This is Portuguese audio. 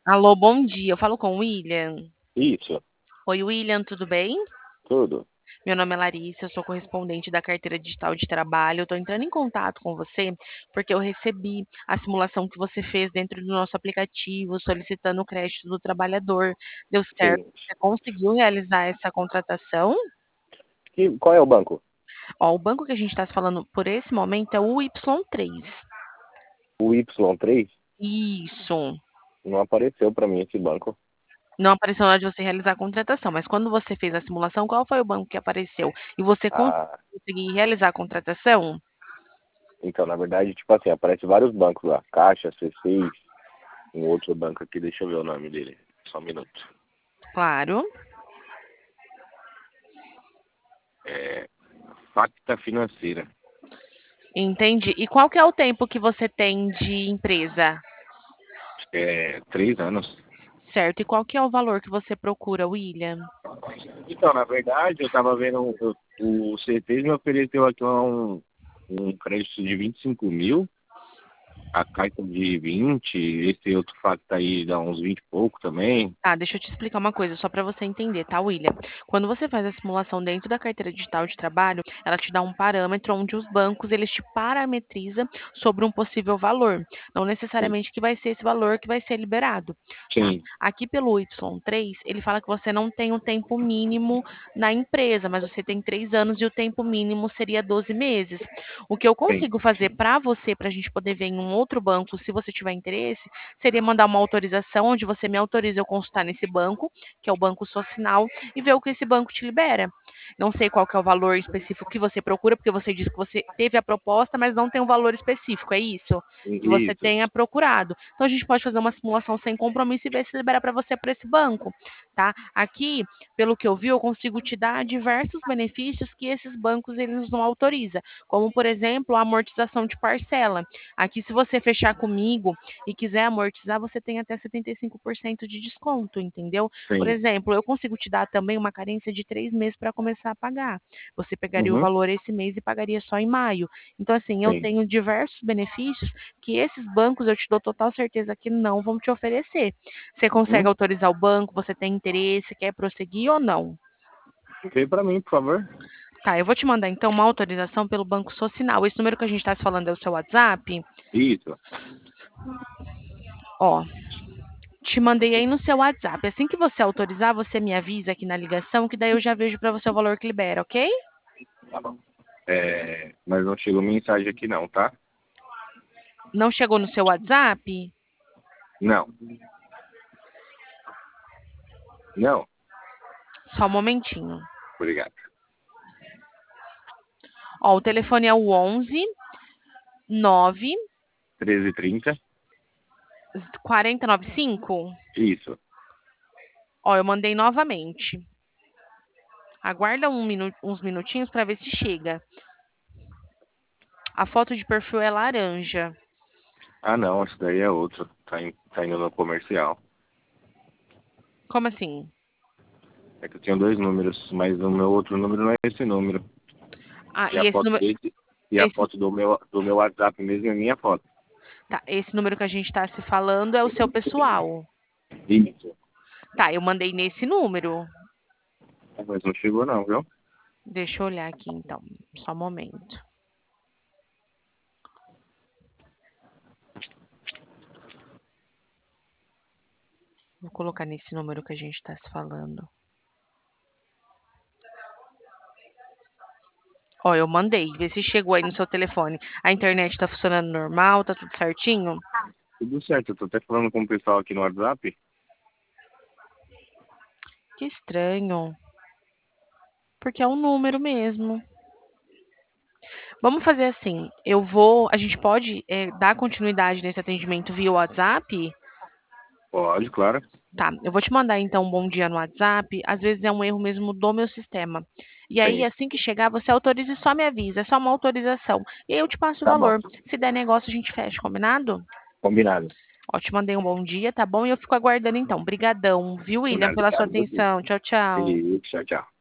Alô, bom dia. Eu falo com o William. Isso, Oi, William, tudo bem? tudo. Meu nome é Larissa, eu sou correspondente da carteira digital de trabalho. Eu estou entrando em contato com você porque eu recebi a simulação que você fez dentro do nosso aplicativo, solicitando o crédito do trabalhador. Deu certo? Sim. Você conseguiu realizar essa contratação? Qual é o banco? Ó, o banco que a gente está falando por esse momento é o Y3. O Y3 Isso. não apareceu para mim esse banco. Não apareceu na hora de você realizar a contratação, mas quando você fez a simulação, qual foi o banco que apareceu? E você Ah, conseguir realizar a contratação? então, na verdade, tipo assim, aparece vários bancos lá. Caixa, C6, um outro banco aqui, deixa eu ver o nome dele. Só um minuto. Claro. É, Facta Financeira. Entendi. E qual que é o tempo que você tem de empresa? 3 anos. Certo. E qual que é o valor que você procura, William? Então, na verdade, eu tava vendo, o C3 me ofereceu aqui um crédito de 25 mil, a Caixa de 20, esse outro Facta aí dá uns 20 e pouco também. Tá, deixa eu te explicar uma coisa, só para você entender, tá, William? Quando você faz a simulação dentro da carteira digital de trabalho, ela te dá um parâmetro onde os bancos eles te parametrizam sobre um possível valor. Não necessariamente que vai ser esse valor que vai ser liberado, tá? Sim, Aqui pelo Y3, ele fala que você não tem um tempo mínimo na empresa, mas você tem 3 anos e o tempo mínimo seria 12 meses. O que eu sim. consigo fazer para você, para a gente poder ver em um outro banco, se você tiver interesse, seria mandar uma autorização onde você me autoriza eu consultar nesse banco, que é o Banco Social, e ver o que esse banco te libera. Não sei qual que é o valor específico que você procura, porque você disse que você teve a proposta, mas não tem um valor específico, é isso? Que você Isso. tenha procurado. Então a gente pode fazer uma simulação sem compromisso e ver se libera para você por esse banco, tá? Aqui, pelo que eu vi, eu consigo te dar diversos benefícios que esses bancos eles não autorizam, como por exemplo, a amortização de parcela. Aqui, se você fechar comigo e quiser amortizar, você tem até 75% de desconto, entendeu? Por Sim. exemplo, eu consigo te dar também uma carência de 3 meses para começar a pagar. Você pegaria o Uhum. valor esse mês e pagaria só em maio. Então, assim, eu Sim. tenho diversos benefícios que esses bancos eu te dou total certeza que não vão te oferecer. Você consegue Uhum. autorizar o banco? Você tem interesse? Quer prosseguir ou não? Vê para mim, por favor. Tá, eu vou te mandar então uma autorização pelo Banco Social. Esse número que a gente está se falando é o seu WhatsApp? Isso. Ó, te mandei aí no seu WhatsApp. Assim que você autorizar, você me avisa aqui na ligação, que daí eu já vejo para você o valor que libera, ok? Tá bom. Mas não chegou mensagem aqui não, tá? Não chegou no seu WhatsApp? Não. Não. Só um momentinho. Obrigado. Ó, o telefone é o 11 9 13h30. 4095. Isso. Ó, eu mandei novamente. Aguarda uns minutinhos para ver se chega. A foto de perfil é laranja. Ah, não. Esse daí é outro. Tá indo no comercial. Como assim? É que eu tinha dois números, mas o meu outro número não é esse número. Ah, E e a esse foto número, desse e a esse, foto do meu WhatsApp mesmo é minha foto. tá, esse número que a gente está se falando é o seu pessoal. Isso. Tá, eu mandei nesse número. Mas não chegou não, viu? Deixa eu olhar aqui então. Só um momento. Vou colocar nesse número que a gente está se falando. Ó, eu mandei. Vê se chegou aí no seu telefone. A internet tá funcionando normal, tá tudo certinho? Tudo certo. Eu tô até falando com o pessoal aqui no WhatsApp. Que estranho. Porque é um número mesmo. Vamos fazer assim. A gente pode dar continuidade nesse atendimento via WhatsApp? Pode, claro. Tá, eu vou te mandar então um bom dia no WhatsApp. Às vezes é um erro mesmo do meu sistema. E aí, Sim. assim que chegar, você autoriza e só me avisa. É só uma autorização. E aí eu te passo o Tá bom. valor. Se der negócio, a gente fecha, combinado? Combinado. Ó, te mandei um bom dia, tá bom? E eu fico aguardando então. Brigadão, viu, William, Combinado. pela sua Obrigado a você. atenção. Tchau, tchau. E tchau, tchau.